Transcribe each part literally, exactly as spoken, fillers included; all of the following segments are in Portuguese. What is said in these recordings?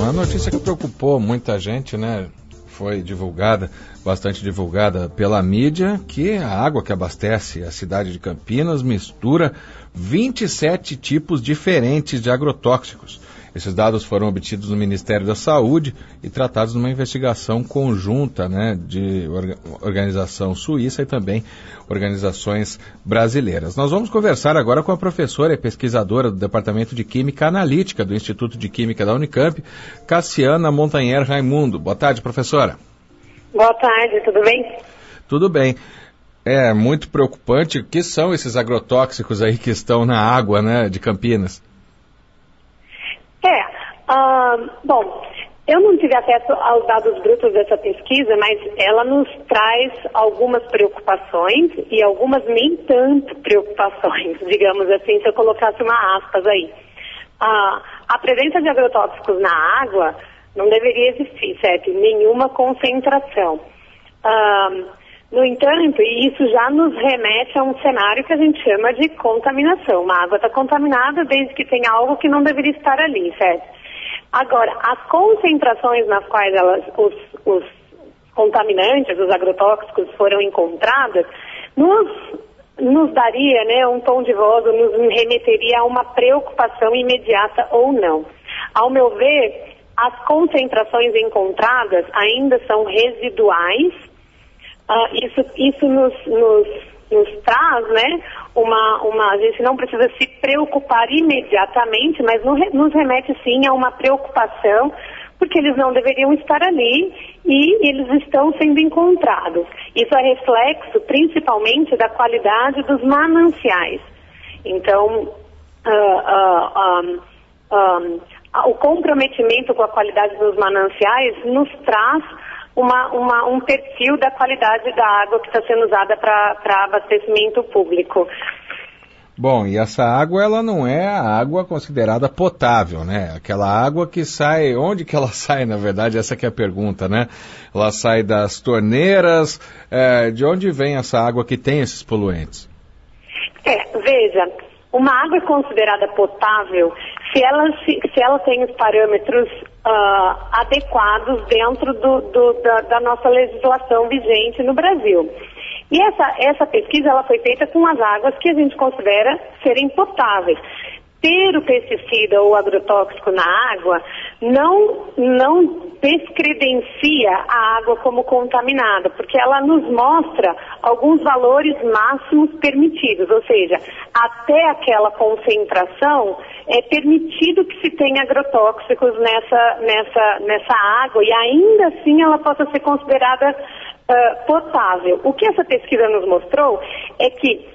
uma notícia que preocupou muita gente, né? Foi divulgada, bastante divulgada pela mídia, que a água que abastece a cidade de Campinas mistura vinte e sete tipos diferentes de agrotóxicos. Esses dados foram obtidos no Ministério da Saúde e tratados numa investigação conjunta, né, de organização suíça e também organizações brasileiras. Nós vamos conversar agora com a professora e pesquisadora do Departamento de Química Analítica do Instituto de Química da Unicamp, Cassiana Montanher Raimundo. Boa tarde, professora. Boa tarde, tudo bem? Tudo bem. É muito preocupante. O que são esses agrotóxicos aí que estão na água, né, de Campinas? É, uh, bom, eu não tive acesso aos dados brutos dessa pesquisa, mas ela nos traz algumas preocupações e algumas nem tanto preocupações, digamos assim, se eu colocasse uma aspas aí. Uh, a presença de agrotóxicos na água não deveria existir, certo? Nenhuma concentração. Uh, no entanto, e isso já nos remete a um cenário que a gente chama de contaminação. Uma água está contaminada desde que tenha algo que não deveria estar ali, certo? Agora, as concentrações nas quais elas, os, os contaminantes, os agrotóxicos foram encontradas, nos, nos daria, né, um tom de voz, nos remeteria a uma preocupação imediata ou não. Ao meu ver, as concentrações encontradas ainda são residuais. Uh, isso isso nos, nos, nos traz, né, uma, uma, a gente não precisa se preocupar imediatamente, mas no, nos remete sim a uma preocupação, porque eles não deveriam estar ali e eles estão sendo encontrados. Isso é reflexo principalmente da qualidade dos mananciais. Então, uh, uh, um, um, o comprometimento com a qualidade dos mananciais nos traz Uma, uma, um perfil da qualidade da água que está sendo usada para abastecimento público. Bom, e essa água, ela não é a água considerada potável, né? Aquela água que sai, onde que ela sai, na verdade, essa que é a pergunta, né? Ela sai das torneiras, é, de onde vem essa água que tem esses poluentes? É, veja, uma água é considerada potável se ela, se, se ela tem os parâmetros uh, adequados dentro do, do, da, da nossa legislação vigente no Brasil. E essa, essa pesquisa ela foi feita com as águas que a gente considera serem potáveis. Ter o pesticida ou agrotóxico na água não, não descredencia a água como contaminada, porque ela nos mostra alguns valores máximos permitidos, ou seja, até aquela concentração é permitido que se tenha agrotóxicos nessa, nessa, nessa água e ainda assim ela possa ser considerada uh, potável. O que essa pesquisa nos mostrou é que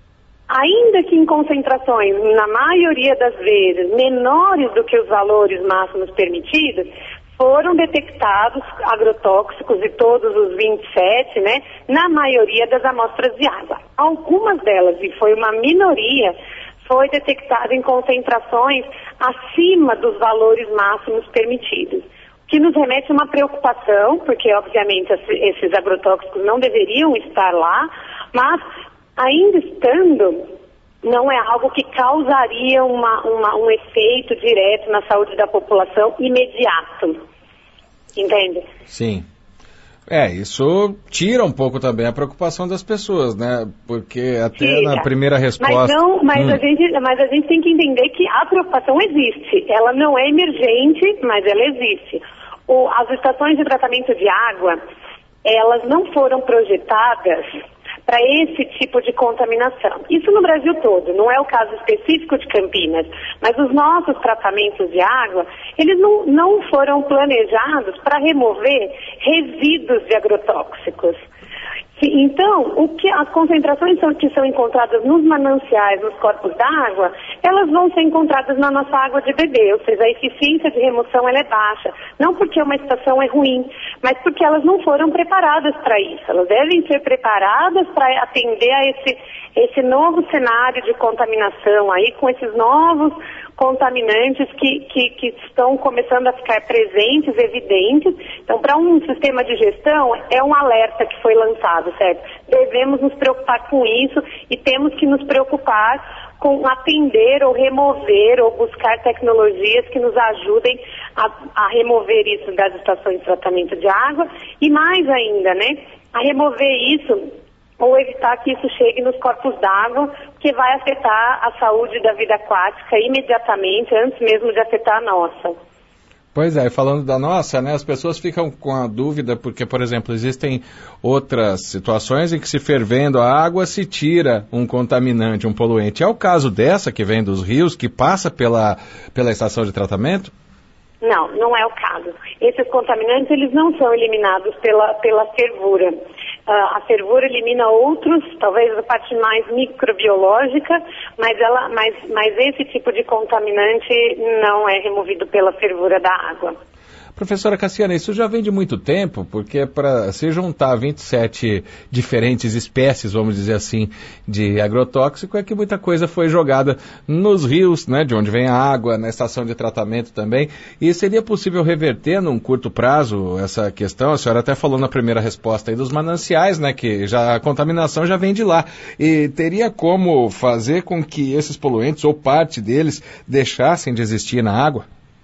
ainda que em concentrações, na maioria das vezes, menores do que os valores máximos permitidos, foram detectados agrotóxicos de todos os vinte e sete, né, na maioria das amostras de água. Algumas delas, e foi uma minoria, foi detectado em concentrações acima dos valores máximos permitidos. O que nos remete a uma preocupação, porque obviamente esses agrotóxicos não deveriam estar lá, mas ainda estando, não é algo que causaria uma, uma, um efeito direto na saúde da população imediato. Entende? Sim. É, isso tira um pouco também a preocupação das pessoas, né? Porque até tira. Na primeira resposta... Mas, não, mas, hum. a gente, mas a gente tem que entender que a preocupação existe. Ela não é emergente, mas ela existe. O, as estações de tratamento de água, elas não foram projetadas para esse tipo de contaminação. Isso no Brasil todo, não é o caso específico de Campinas, mas os nossos tratamentos de água, eles não, não foram planejados para remover resíduos de agrotóxicos. Então, o que, as concentrações são, que são encontradas nos mananciais, nos corpos d'água, elas vão ser encontradas na nossa água de beber, ou seja, a eficiência de remoção ela é baixa. Não porque uma estação é ruim, mas porque elas não foram preparadas para isso. Elas devem ser preparadas para atender a esse, esse novo cenário de contaminação aí, com esses novos contaminantes que, que, que estão começando a ficar presentes, evidentes. Então, para um sistema de gestão, é um alerta que foi lançado, certo? Devemos nos preocupar com isso e temos que nos preocupar com atender ou remover ou buscar tecnologias que nos ajudem a, a remover isso das estações de tratamento de água e mais ainda, né, a remover isso ou evitar que isso chegue nos corpos d'água, que vai afetar a saúde da vida aquática imediatamente, antes mesmo de afetar a nossa. Pois é, falando da nossa, né, as pessoas ficam com a dúvida, porque, por exemplo, existem outras situações em que se fervendo a água se tira um contaminante, um poluente. É o caso dessa que vem dos rios, que passa pela, pela estação de tratamento? Não, não é o caso. Esses contaminantes, eles não são eliminados pela, pela fervura. Uh, a fervura elimina outros, talvez a parte mais microbiológica, mas, ela, mas, mas esse tipo de contaminante não é removido pela fervura da água. Professora Cassiana, isso já vem de muito tempo, porque para se juntar vinte e sete diferentes espécies, vamos dizer assim, de agrotóxico, é que muita coisa foi jogada nos rios, né, de onde vem a água, na estação de tratamento também. E seria possível reverter num curto prazo essa questão? A senhora até falou na primeira resposta aí dos mananciais, né, que já, a contaminação já vem de lá. E teria como fazer com que esses poluentes, ou parte deles, deixassem de existir na água?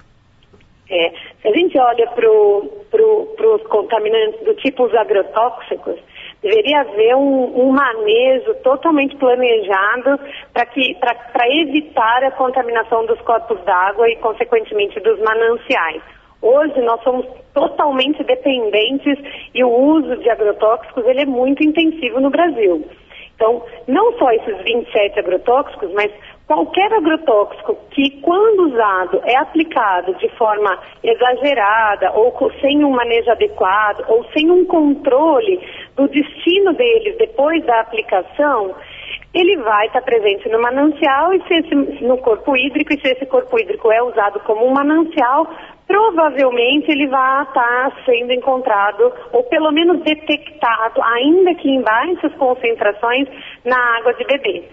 É, se a gente olha para pro, os contaminantes do tipo os agrotóxicos, deveria haver um, um manejo totalmente planejado para evitar a contaminação dos corpos d'água e, consequentemente, dos mananciais. Hoje nós somos totalmente dependentes e o uso de agrotóxicos ele é muito intensivo no Brasil. Então, não só esses vinte e sete agrotóxicos, mas qualquer agrotóxico que, quando usado, é aplicado de forma exagerada ou sem um manejo adequado ou sem um controle do destino deles depois da aplicação, ele vai estar presente no manancial e se esse, no corpo hídrico, e se esse corpo hídrico é usado como um manancial, provavelmente ele vai estar sendo encontrado, ou pelo menos detectado, ainda que em baixas concentrações, na água de beber.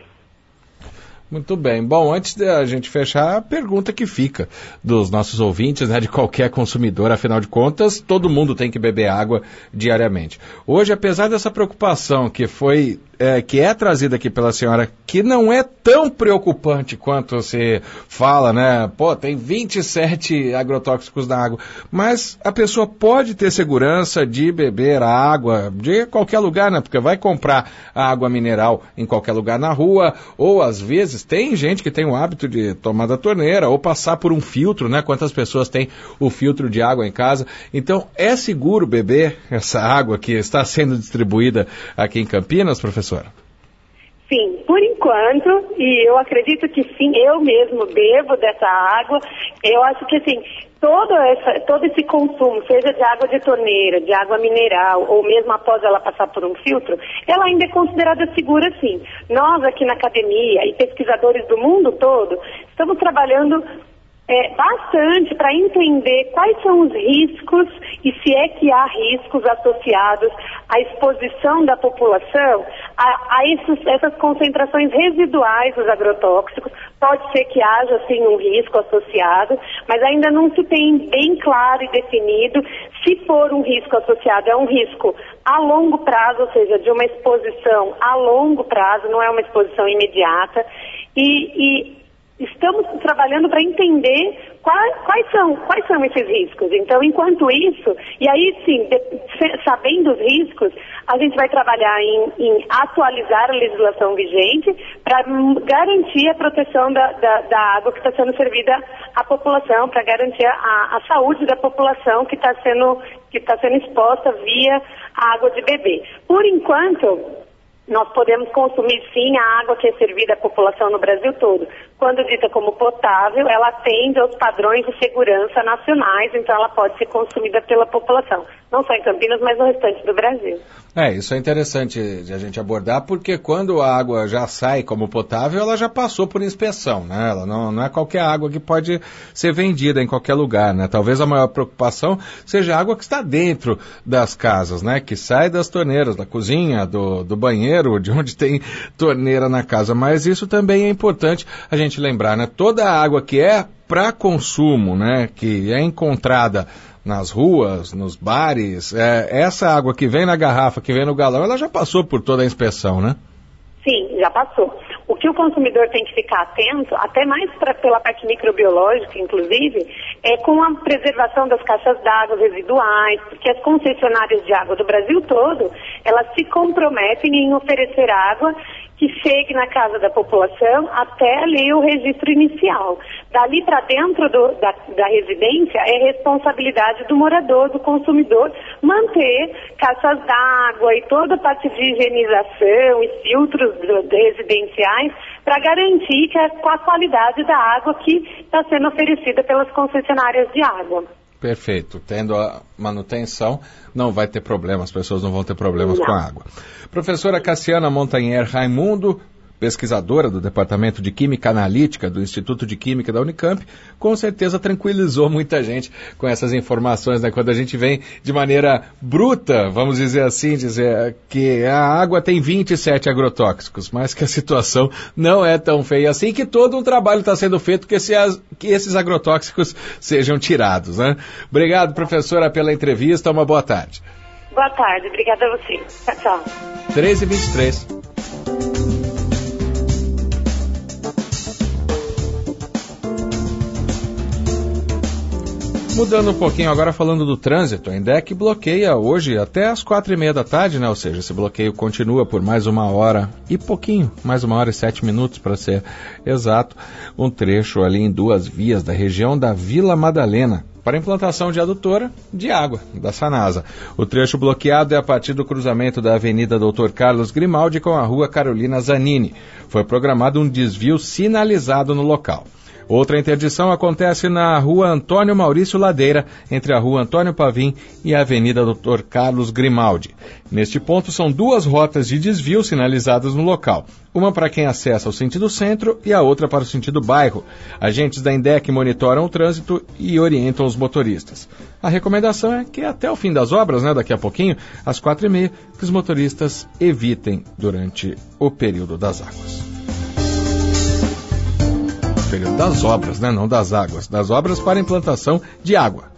Muito bem. Bom, antes de a gente fechar, a pergunta que fica dos nossos ouvintes, né, de qualquer consumidor, afinal de contas, todo mundo tem que beber água diariamente. Hoje, apesar dessa preocupação que foi, é, que é trazida aqui pela senhora, que não é tão preocupante quanto se fala, né, pô, tem vinte e sete agrotóxicos na água, mas a pessoa pode ter segurança de beber a água de qualquer lugar, né, porque vai comprar a água mineral em qualquer lugar na rua, ou às vezes tem gente que tem o hábito de tomar da torneira ou passar por um filtro, né? Quantas pessoas têm o filtro de água em casa? Então, é seguro beber essa água que está sendo distribuída aqui em Campinas, professora? Sim, por enquanto, e eu acredito que sim, eu mesmo bebo dessa água. Eu acho que assim, todo, essa, todo esse consumo, seja de água de torneira, de água mineral, ou mesmo após ela passar por um filtro, ela ainda é considerada segura sim. Nós aqui na academia e pesquisadores do mundo todo, estamos trabalhando É, bastante para entender quais são os riscos e se é que há riscos associados à exposição da população a, a esses, essas concentrações residuais dos agrotóxicos. Pode ser que haja, sim, um risco associado, mas ainda não se tem bem claro e definido se for um risco associado. É um risco a longo prazo, ou seja, de uma exposição a longo prazo, não é uma exposição imediata. E... e estamos trabalhando para entender quais, quais, são, quais são esses riscos. Então, enquanto isso, e aí sim, de, sabendo os riscos, a gente vai trabalhar em, em atualizar a legislação vigente para garantir a proteção da, da, da água que está sendo servida à população, para garantir a, a saúde da população que está sendo, que está sendo exposta via água de beber. Por enquanto, nós podemos consumir, sim, a água que é servida à população no Brasil todo. Quando dita como potável, ela atende aos padrões de segurança nacionais, então ela pode ser consumida pela população. Não só em Campinas, mas no restante do Brasil. É, isso é interessante de a gente abordar, porque quando a água já sai como potável, ela já passou por inspeção, né? Ela não, não é qualquer água que pode ser vendida em qualquer lugar, né? Talvez a maior preocupação seja a água que está dentro das casas, né? Que sai das torneiras, da cozinha, do, do banheiro, de onde tem torneira na casa. Mas isso também é importante a gente lembrar, né? Toda a água que é para consumo, né? Que é encontrada nas ruas, nos bares, é, essa água que vem na garrafa, que vem no galão, ela já passou por toda a inspeção, né? Sim, já passou. O que que o consumidor tem que ficar atento, até mais pra, pela parte microbiológica, inclusive, é com a preservação das caixas d'água residuais, porque as concessionárias de água do Brasil todo, elas se comprometem em oferecer água que chegue na casa da população até ali o registro inicial. Dali para dentro do, da, da residência é responsabilidade do morador, do consumidor, manter caixas d'água e toda a parte de higienização e filtros do, de residenciais para garantir que é com a qualidade da água que está sendo oferecida pelas concessionárias de água. Perfeito. Tendo a manutenção, não vai ter problema, as pessoas não vão ter problemas não. com a água. Professora Cassiana Montanher Raimundo, pesquisadora do Departamento de Química Analítica do Instituto de Química da Unicamp, com certeza tranquilizou muita gente com essas informações, né? Quando a gente vem de maneira bruta, vamos dizer assim, dizer que a água tem vinte e sete agrotóxicos, mas que a situação não é tão feia assim, que todo um trabalho está sendo feito que, esse, que esses agrotóxicos sejam tirados, né? Obrigado, professora, pela entrevista, uma boa tarde. Boa tarde, obrigada a você. Tchau, tchau. treze e vinte e três. Mudando um pouquinho agora, falando do trânsito, a INDEC bloqueia hoje até às quatro e meia da tarde, né? Ou seja, esse bloqueio continua por mais uma hora e pouquinho, mais uma hora e sete minutos para ser exato, um trecho ali em duas vias da região da Vila Madalena, para implantação de adutora de água da Sanasa. O trecho bloqueado é a partir do cruzamento da Avenida doutor Carlos Grimaldi com a Rua Carolina Zanini. Foi programado um desvio sinalizado no local. Outra interdição acontece na Rua Antônio Maurício Ladeira, entre a Rua Antônio Pavim e a Avenida doutor Carlos Grimaldi. Neste ponto são duas rotas de desvio sinalizadas no local, uma para quem acessa o sentido centro e a outra para o sentido bairro. Agentes da INDEC monitoram o trânsito e orientam os motoristas. A recomendação é que até o fim das obras, né, daqui a pouquinho, às quatro e meia, que os motoristas evitem durante o período das águas. Período das obras, né? Não das águas, das obras para implantação de água.